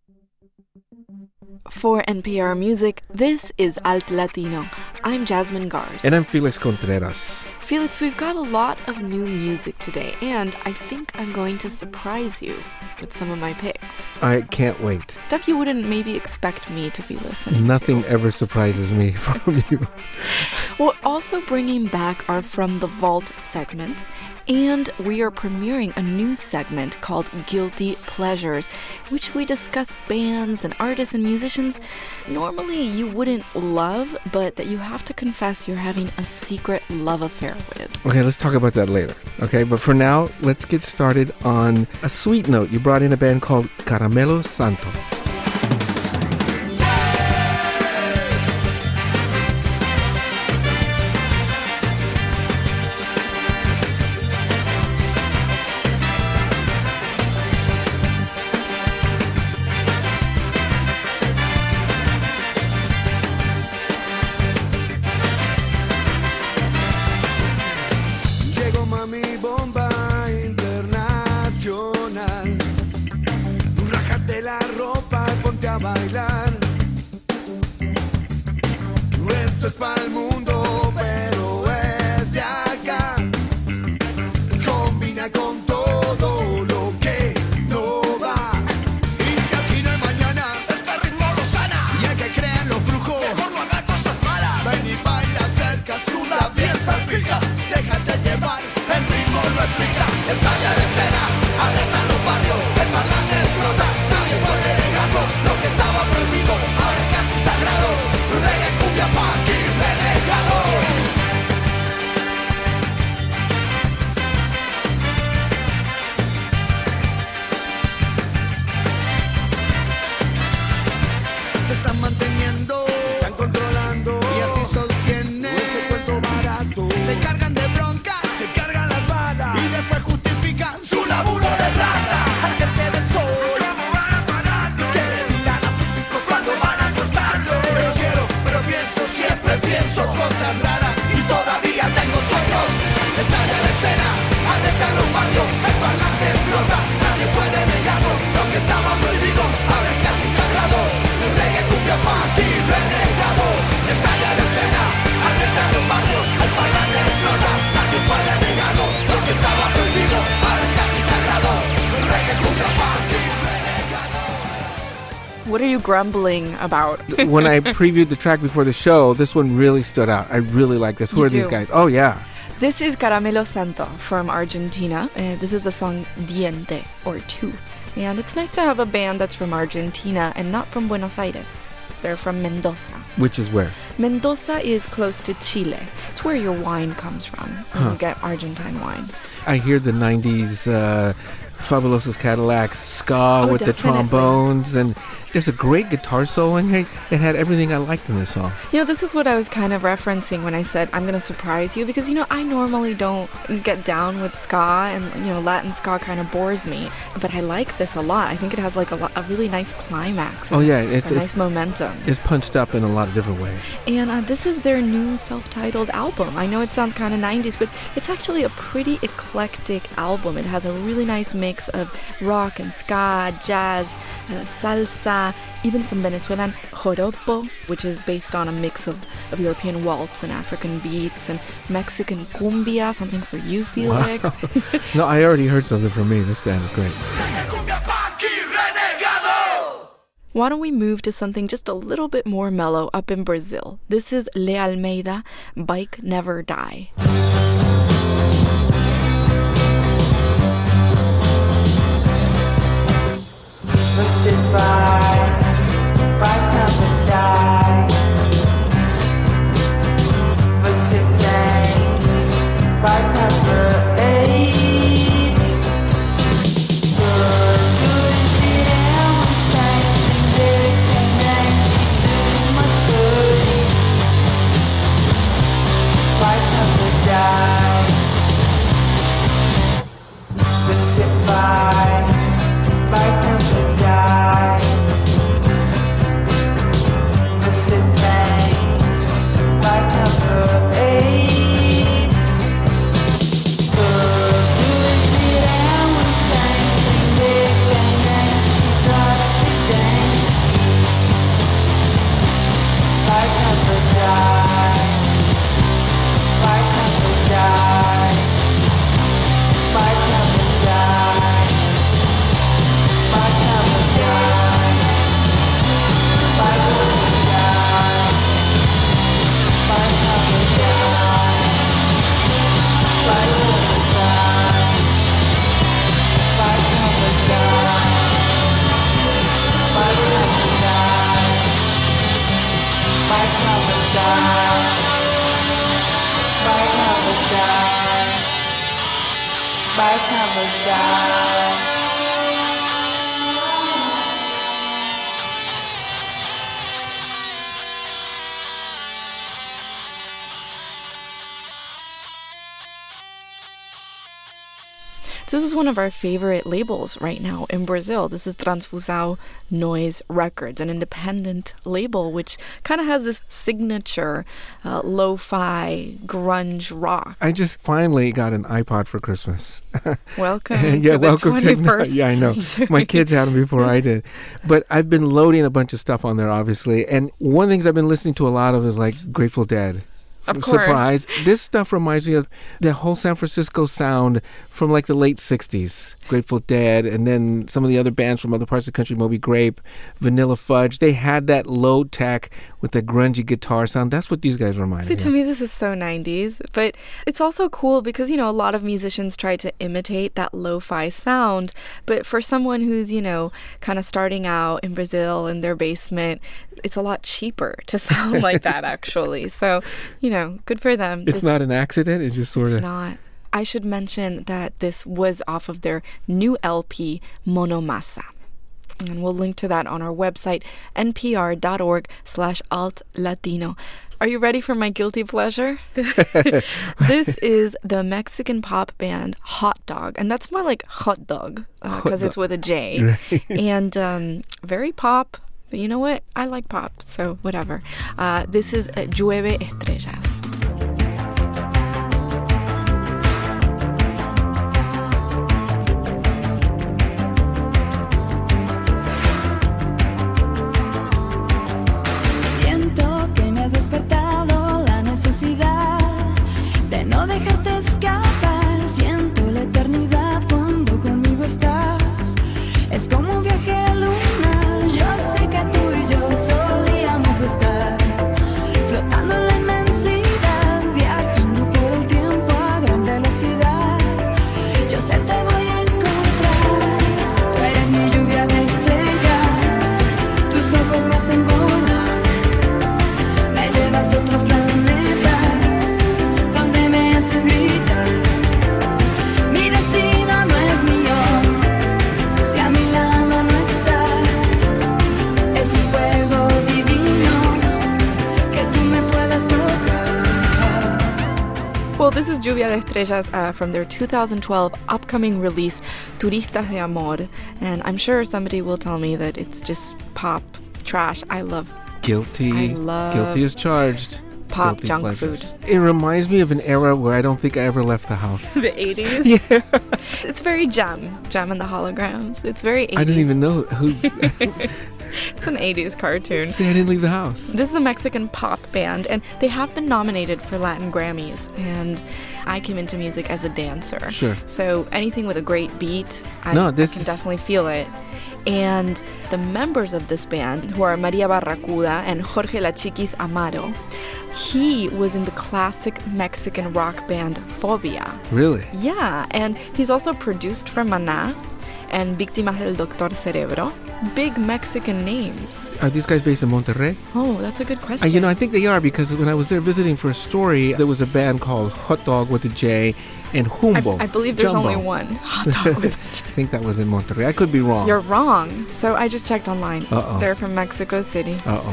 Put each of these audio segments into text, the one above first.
For NPR Music, this is Alt Latino. I'm Jasmine Gars. And I'm Felix Contreras. Felix, we've got a lot of new music today, and I think I'm going to surprise you with some of my picks. I can't wait. Stuff you wouldn't maybe expect me to be listening Nothing to. ever surprises me from you. We're also bringing back our From the Vault segment, and we are premiering a new segment called Guilty Pleasures, which we discuss bands and artists and musicians normally you wouldn't love, but that you have to confess you're having a secret love affair with. Okay, let's talk about that later. Okay, but for now, let's get started on a sweet note. You brought in a band called Caramelo Santo. What are you grumbling about? When I previewed the track before the show, this one really stood out. I really like this. Who are these guys? Oh, yeah. This is Caramelo Santo from Argentina. This is the song Diente, or Tooth. And it's nice to have a band that's from Argentina and not from Buenos Aires. They're from Mendoza. Which is where? Mendoza is close to Chile. It's where your wine comes from. You get Argentine wine. I hear the 90s Fabulosos Cadillacs ska with definitely. the trombones, and there's a great guitar solo in here. It had everything I liked in this song. You know, this is what I was kind of referencing when I said I'm going to surprise you, because, you know, I normally don't get down with ska, and, you know, Latin ska kind of bores me, but I like this a lot. I think it has like a really nice climax. Oh, yeah. It's nice momentum. It's punched up in a lot of different ways. And this is their new self-titled album. I know it sounds kind of 90s, but it's actually a pretty eclectic album. It has a really nice mix of rock and ska, jazz, salsa, even some Venezuelan joropo, which is based on a mix of European waltz and African beats, and Mexican cumbia, something for you, Felix. Wow. No, I already heard something from me. This band is great. Why don't we move to something just a little bit more mellow up in Brazil? This is Le Almeida, Bike Never Die. Você vai never die. Você vai never age. Good viemos sem independente de uma coisa. Vai never die. paradise. This is one of our favorite labels right now in Brazil. This is Transfusão Noise Records, an independent label which kind of has this signature lo-fi grunge rock. I just finally got an iPod for Christmas. Welcome Yeah, to the welcome to 21st Yeah, I know. century. My kids had them before I did. But I've been loading a bunch of stuff on there, obviously. And one of the things I've been listening to a lot of is like Grateful Dead. Of course. Surprise. This stuff reminds me of the whole San Francisco sound from like the late 60s. Grateful Dead, and then some of the other bands from other parts of the country, Moby Grape, Vanilla Fudge. They had that low tech with the grungy guitar sound. That's what these guys remind See, me to of. me, this is so 90s, but it's also cool because, a lot of musicians try to imitate that lo-fi sound, but for someone who's, kind of starting out in Brazil in their basement, it's a lot cheaper to sound like that, actually. So, good for them. It's not an accident. It's just sort It's of... not. I should mention that this was off of their new LP, Monomasa. And we'll link to that on our website, npr.org/altlatino. Are you ready for my guilty pleasure? This is the Mexican pop band Hot Dog. And that's more like hot dog because it's with a J. Right. And very pop. But you know what? I like pop, so whatever. This is Llueve Estrellas. Siento que me has despertado la necesidad de no dejarte escapar. Siento la eternidad cuando conmigo estás. Es como un viaje lunar. Yo sé que tú y yo solíamos estar flotando en la inmensidad, viajando por el tiempo a gran velocidad. Yo sé te voy a encontrar. Tú eres mi lluvia de estrellas. Tus ojos me hacen volar. Me llevas a otros planetas donde me haces gritar. Mi destino no es mío si a mi lado no estás. Es un juego divino que tú me puedas tocar. Well, this is Lluvia de Estrellas from their 2012 upcoming release, Turistas de Amor. And I'm sure somebody will tell me that it's just pop trash. I love Guilty. I love Guilty as charged. pop Guilty junk pleasures. food. It reminds me of an era where I don't think I ever left the house. The 80s? Yeah. It's very Jam and the Holograms. It's very 80s. I didn't even know who's... It's an 80s cartoon. See, I didn't leave the house. This is a Mexican pop band, and they have been nominated for Latin Grammys. And I came into music as a dancer. Sure. So anything with a great beat, I No, this can is- definitely feel it. And the members of this band, who are Maria Barracuda and Jorge La Chiquis Amaro, he was in the classic Mexican rock band Fobia. Really? Yeah, and he's also produced for Maná and Víctimas del Doctor Cerebro. Big Mexican names. Are these guys based in Monterrey? Oh, that's a good question. I think they are, because when I was there visiting for a story, there was a band called Hot Dog with a J and Jumbo. I believe there's Jumbo. only one. Hot dog with a J. I think that was in Monterrey. I could be wrong. You're wrong. So I just checked online. Uh-oh. They're from Mexico City. Uh-oh.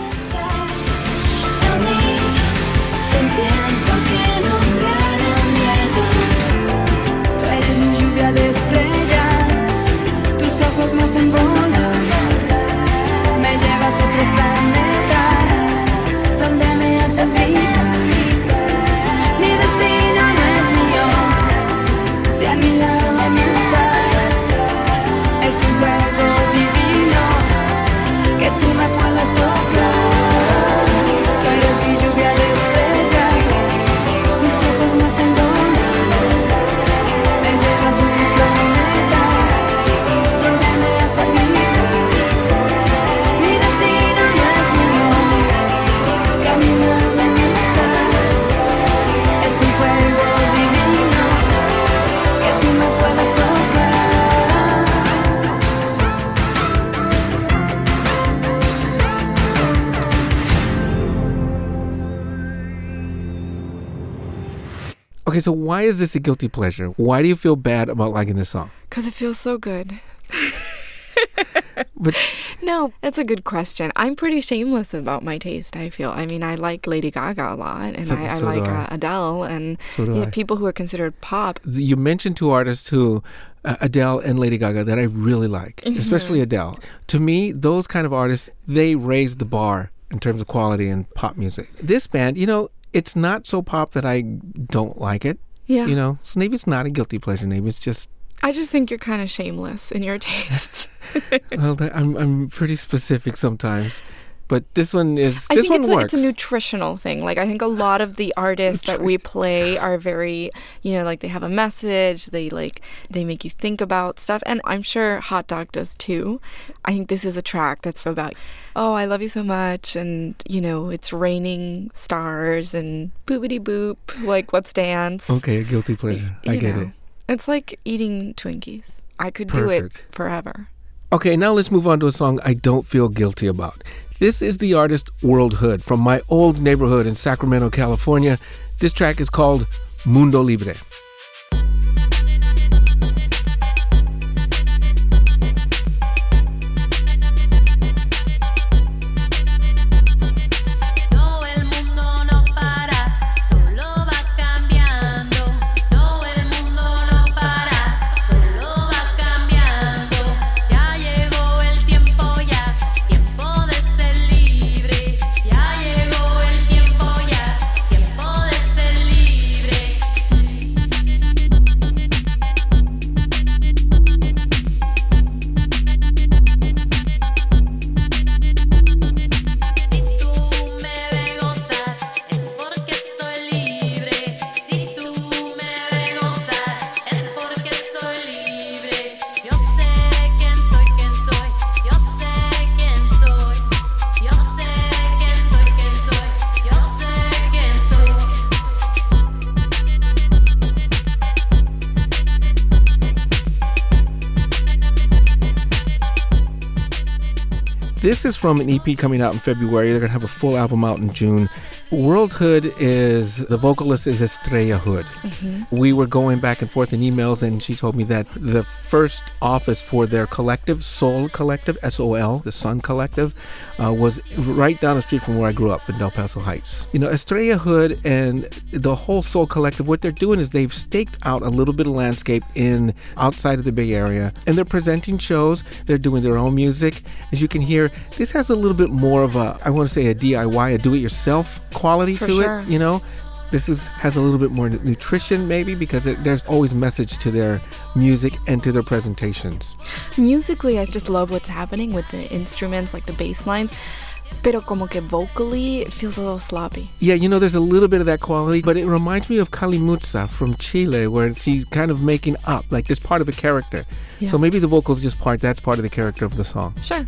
A mí, sin tiempo que nos gane el miedo. Tú eres mi lluvia de estrellas. Tus ojos me hacen volar. Me llevas a otros planetas donde me haces gritar. Mi destino no es mío si a mi lado no estás. Es un juego divino que tú me puedas tocar. Tú eres mi lluvia de estrellas. Tus ojos me hacen volar. Me llevas a otros planetas Okay, so why is this a guilty pleasure? Why do you feel bad about liking this song? Because it feels so good. But No, that's a good question. I'm pretty shameless about my taste, I feel. I mean, I like Lady Gaga a lot, and So- I so like do I. Adele, and So do I. people who are considered pop. you mentioned two artists who, Adele and Lady Gaga, that I really like, especially Adele. To me, those kind of artists, they raise the bar in terms of quality in pop music. This band, it's not so pop that I don't like it. Yeah. So maybe it's not a guilty pleasure. Maybe it's just, I just think you're kind of shameless in your tastes. well, I'm pretty specific sometimes. But this one is, I this think one it's works. a nutritional thing. Like, I think a lot of the artists that we play are very, like they have a message. They make you think about stuff. And I'm sure Hot Dog does too. I think this is a track that's about, oh, I love you so much. And, it's raining stars and boopity boop. Like, let's dance. Okay, a guilty pleasure. I You get know, it. It's like eating Twinkies. I could do it Perfect. forever. Okay, now let's move on to a song I don't feel guilty about. This is the artist World Hood from my old neighborhood in Sacramento, California. This track is called Mundo Libre. No, el mundo no para, solo va cambiando. No, el mundo no para, solo va cambiando. Ya llegó el tiempo tiempo de ser libre. Ya llegó el tiempo tiempo de ser libre. Si tú me ves gozar, es porque soy libre. Si tú me ves gozar, es porque soy libre. Yo sé quién soy, yo sé quién soy. Yo sé quién soy, yo sé quién soy. This is from an EP coming out in February. They're going to have a full album out in June. World Hood the vocalist is Estrella Hood. We were going back and forth in emails, and she told me that the first office for their collective, Soul Collective, S-O-L, the Sun Collective, was right down the street from where I grew up in Del Paso Heights. Estrella Hood and the whole Soul Collective, what they're doing is they've staked out a little bit of landscape outside of the Bay Area, and they're presenting shows. They're doing their own music. As you can hear, this has a little bit more of a, I want to say a DIY, a do-it-yourself quality For to sure. it. This has a little bit more nutrition maybe, because there's always message to their music and to their presentations. Musically, I just love what's happening with the instruments, like the bass lines. Pero como que vocally, it feels a little sloppy. Yeah, there's a little bit of that quality, but it reminds me of Kalimutsa from Chile, where she's kind of making up, like this part of a character. Yeah. So maybe the vocals just that's part of the character of the song. Sure.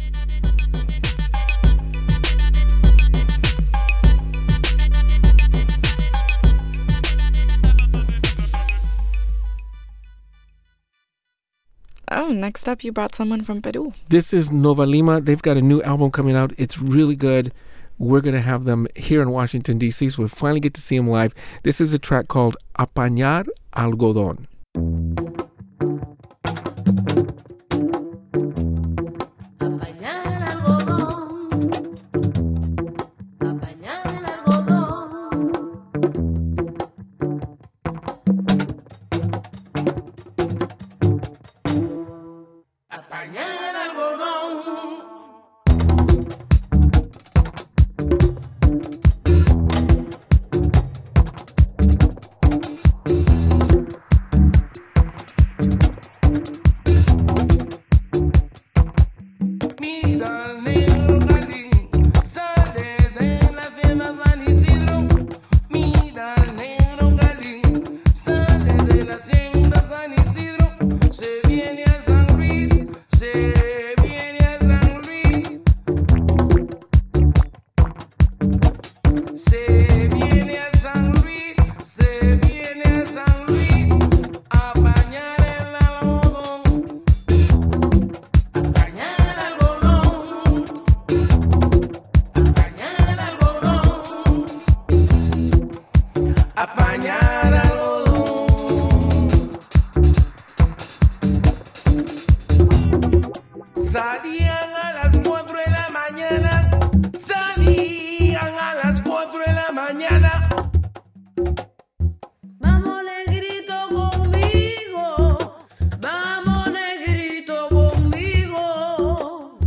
Oh, next up, you brought someone from Peru. This is Nova Lima. They've got a new album coming out. It's really good. We're going to have them here in Washington, D.C., so we finally get to see them live. This is a track called Apañar Algodón. Apañar el algodón, apañar el algodón. Apañar el algodón. Salían a las 4 de la mañana. Salían a las 4 de la mañana. Vamos negrito conmigo, vamos negrito conmigo.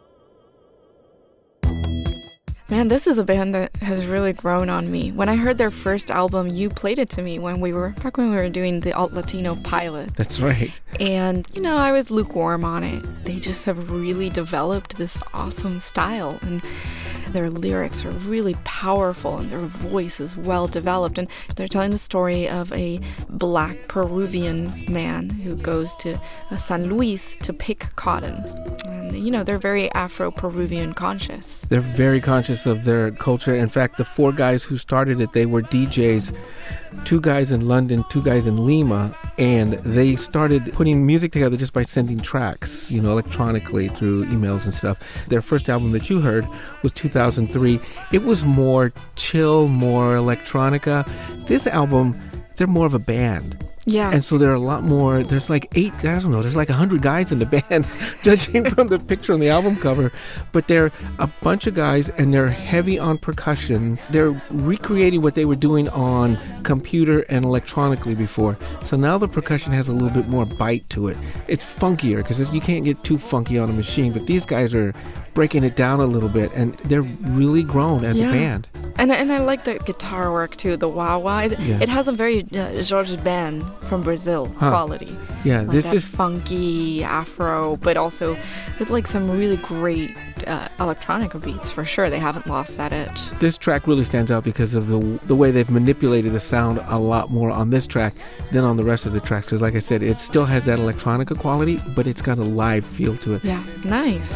Man, this is a band that has really grown on me. When I heard their first album, you played it to me when we were doing the Alt Latino pilot. That's right. And, I was lukewarm on it. They just have really developed this awesome style. And their lyrics are really powerful and their voice is well developed. And they're telling the story of a black Peruvian man who goes to San Luis to pick cotton. And, they're very Afro-Peruvian conscious. They're very conscious of their culture. In fact, the 4 guys who started it, they were DJs, 2 guys in London, 2 guys in Lima, and they started putting music together just by sending tracks, electronically through emails and stuff. Their first album that you heard was 2003. It was more chill, more electronica. This album, they're more of a band. Yeah. And so there are a lot more, there's like 100 guys in the band, judging from the picture on the album cover. But they're a bunch of guys and they're heavy on percussion. They're recreating what they were doing on computer and electronically before. So now the percussion has a little bit more bite to it. It's funkier because you can't get too funky on a machine, but these guys are breaking it down a little bit and they're really grown as a band. And I like the guitar work too, the wah-wah. It has a very Jorge Ben from Brazil quality. Yeah, like this is funky Afro, but also with like some really great electronic beats for sure. They haven't lost that edge. This track really stands out because of the way they've manipulated the sound a lot more on this track than on the rest of the tracks. Because like I said, it still has that electronica quality, but it's got a live feel to it. Yeah, nice.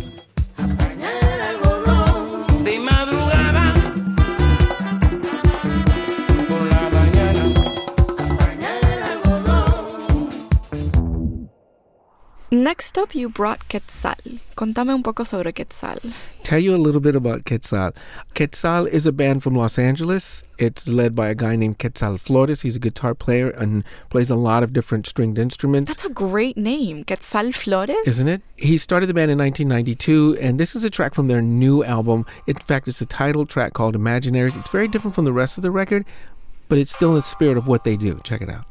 Next up, you brought Quetzal. Contame un poco sobre Quetzal. Tell you a little bit about Quetzal. Quetzal is a band from Los Angeles. It's led by a guy named Quetzal Flores. He's a guitar player and plays a lot of different stringed instruments. That's a great name, Quetzal Flores. Isn't it? He started the band in 1992, and this is a track from their new album. In fact, it's a title track called Imaginaries. It's very different from the rest of the record, but it's still in the spirit of what they do. Check it out.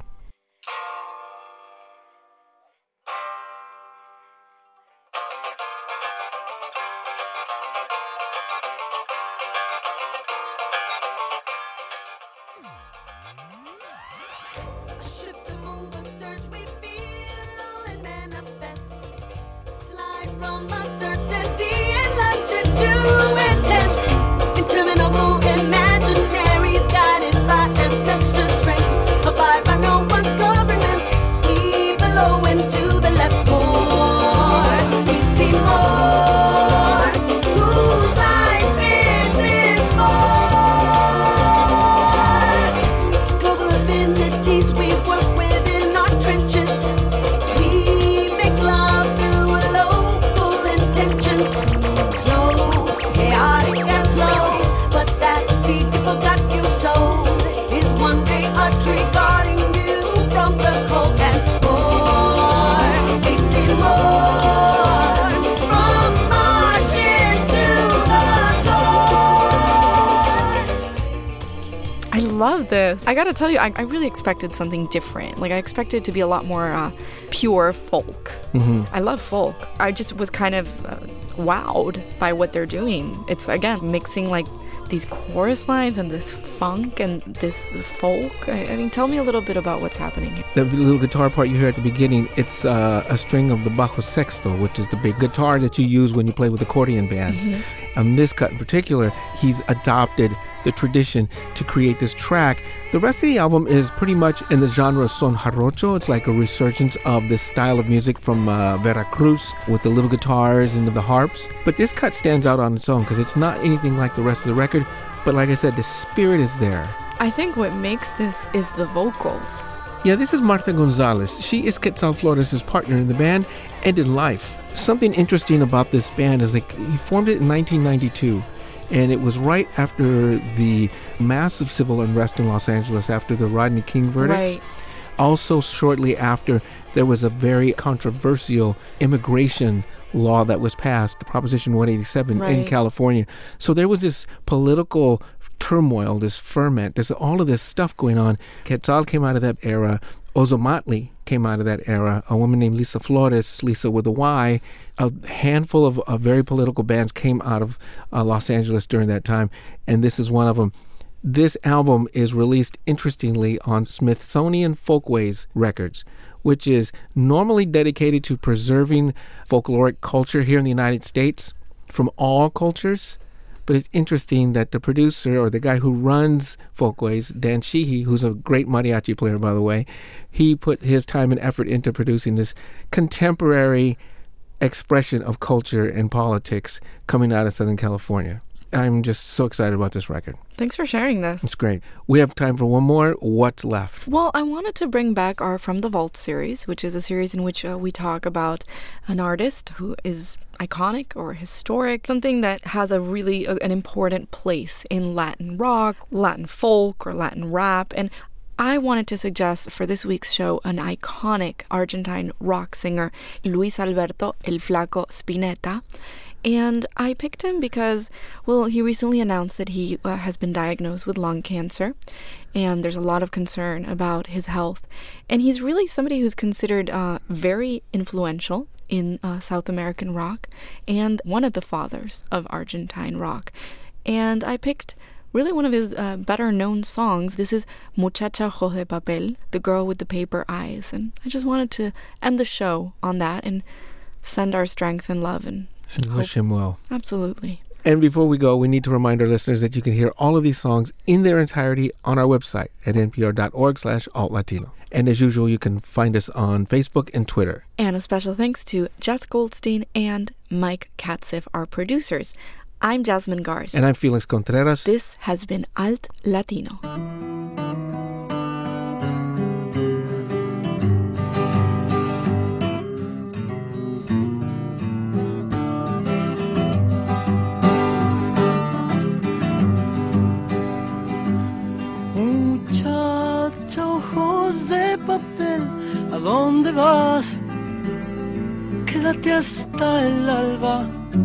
Love this. I gotta tell you, I really expected something different. Like I expected it to be a lot more pure folk. Mm-hmm. I love folk. I just was kind of wowed by what they're doing. It's again mixing like these chorus lines and this funk and this folk. I mean, tell me a little bit about what's happening here. The little guitar part you hear at the beginning, it's a string of the bajo sexto, which is the big guitar that you use when you play with accordion bands. Mm-hmm. On this cut in particular, he's adopted the tradition to create this track. The rest of the album is pretty much in the genre son jarocho. It's like a resurgence of this style of music from Veracruz with the little guitars and the harps. But this cut stands out on its own because it's not anything like the rest of the record. But like I said, the spirit is there. I think what makes this is the vocals. Yeah, this is Martha Gonzalez. She is Quetzal Flores' partner in the band and in life. Something interesting about this band is like he formed it in 1992. And it was right after the massive civil unrest in Los Angeles after the Rodney King verdict. Right. Also, shortly after, there was a very controversial immigration law that was passed, Proposition 187 in Right. California. So there was this political turmoil, this ferment, there's all of this stuff going on. Quetzal came out of that era. Ozomatli came out of that era. A woman named Lisa Flores, Lisa with a Y. A handful of very political bands came out of Los Angeles during that time, and this is one of them. This album is released, interestingly, on Smithsonian Folkways Records, which is normally dedicated to preserving folkloric culture here in the United States from all cultures. But it's interesting that the producer, or the guy who runs Folkways, Dan Sheehy, who's a great mariachi player, by the way, he put his time and effort into producing this contemporary expression of culture and politics coming out of Southern California. I'm just so excited about this record. Thanks for sharing this. It's great. We have time for one more. What's left? Well, I wanted to bring back our From the Vault series, which is a series in which we talk about an artist who is iconic or historic, something that has a really an important place in Latin rock, Latin folk, or Latin rap. And I wanted to suggest for this week's show an iconic Argentine rock singer, Luis Alberto El Flaco Spinetta. And I picked him because, well, he recently announced that he has been diagnosed with lung cancer, and there's a lot of concern about his health. And he's really somebody who's considered very influential in South American rock and one of the fathers of Argentine rock. And I picked really one of his better known songs. This is Muchacha Ojos de Papel, the girl with the paper eyes. And I just wanted to end the show on that and send our strength and love and wish him well. Absolutely. And before we go, we need to remind our listeners that you can hear all of these songs in their entirety on our website at npr.org/altlatino. And as usual, you can find us on Facebook and Twitter. And a special thanks to Jess Goldstein and Mike Katzif, our producers. I'm Jasmine Garst. And I'm Felix Contreras. This has been Alt Latino. Muchacha, ojos de papel, ¿a dónde vas? Quédate hasta el alba.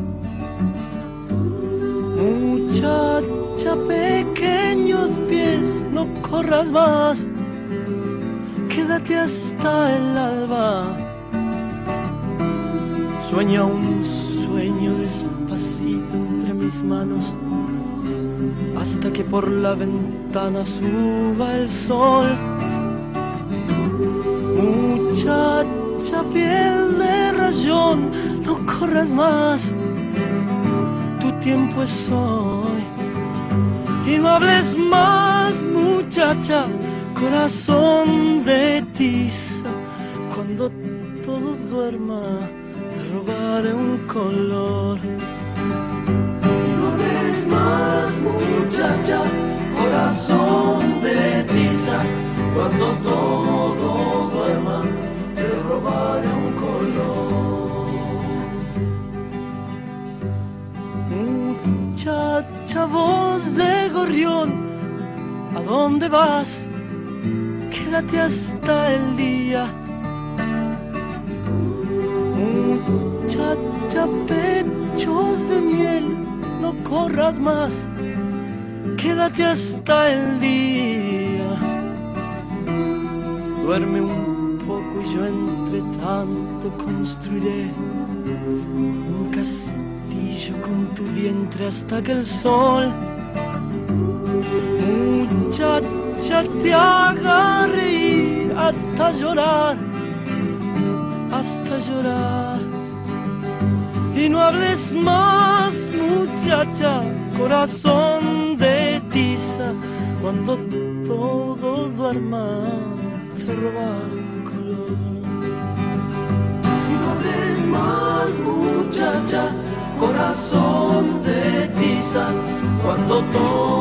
Muchacha, pequeños pies, no corras más. Quédate hasta el alba. Sueña un sueño despacito entre mis manos, hasta que por la ventana suba el sol. Muchacha, piel de rayón, no corras más, tu tiempo es hoy. Y no hables más, muchacha, corazón de tiza. Cuando todo duerma, te robaré un color. Más, muchacha, corazón de tiza, cuando todo duerma, te robaré un color. Muchacha, voz de gorrión, ¿a dónde vas? Quédate hasta el día. Muchacha, pechos de miel, no corras más, quédate hasta el día. Duerme un poco y yo entre tanto construiré un castillo con tu vientre hasta que el sol, muchacha, te haga reír hasta llorar, hasta llorar. Y no hables más, muchacha, corazón de tiza, cuando todo duerma, te robaré un color. Y no hables más, muchacha, corazón de tiza, cuando todo